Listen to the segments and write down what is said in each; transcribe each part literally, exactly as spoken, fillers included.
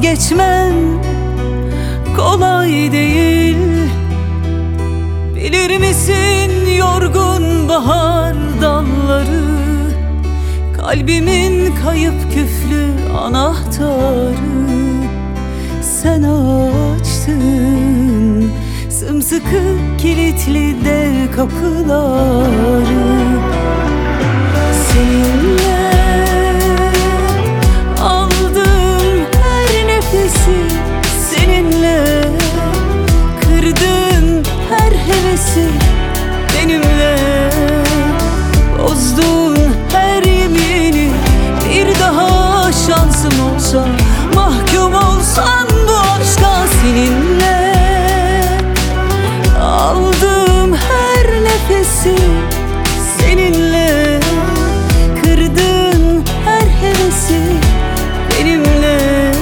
vazgeçmem kolay değil. Bilir misin yorgun bahar dalları, kalbimin kayıp küflü anahtarı. Sen açtın sımsıkı kilitli dev kapıları. Seninle aldım her nefesi, seninle kırdın her hevesi, benimle bozdun her yemini. Bir daha şansım olsa, mahkum olsan bu aşka, seninle aldım her nefesi, seninle kırdın her hevesi, benimle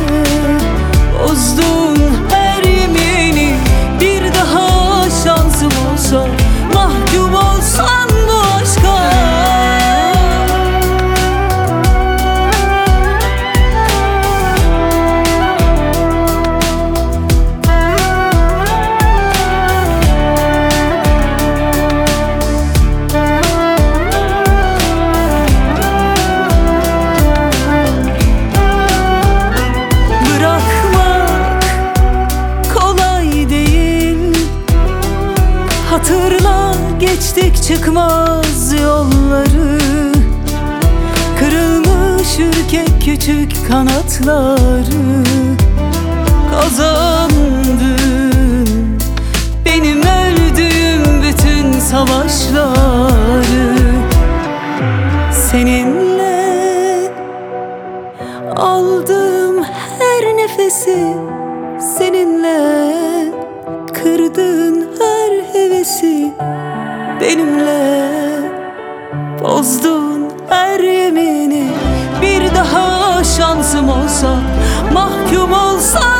bozdun her yemini. Bir daha şansım olsa, mahkum olsan bu aşka. Hatırla geçtik çıkmaz yolları, kırılmış ürkek küçük kanatları. Kazandın benim öldüğüm bütün savaşları. Seninle aldım her nefesi, seninle kırdın her hevesi, benimle bozdun her yemini. Bir daha şansım olsa, mahkum olsam